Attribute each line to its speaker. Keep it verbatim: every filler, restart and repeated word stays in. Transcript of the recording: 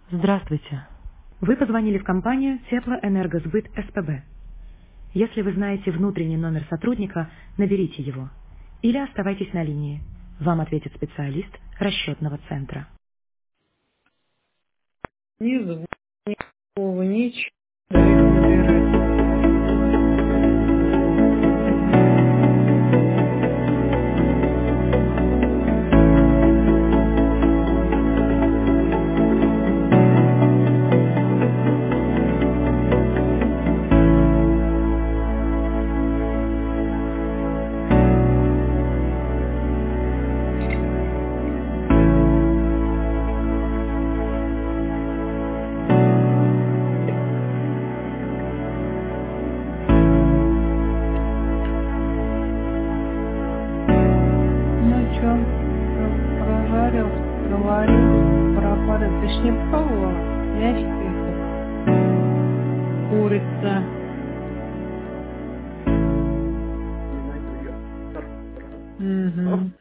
Speaker 1: Здравствуйте. Вы позвонили в компанию Теплоэнергосбыт СПБ. Если вы знаете внутренний номер сотрудника, наберите его. Или оставайтесь на линии. Вам ответит специалист расчетного центра.
Speaker 2: Ни звука, никакого, ничего. Дай набирать. Ну чё, про- прожарился, проварился, пропадал. Ты ж не пробовала? Мягкий как курица. Угу.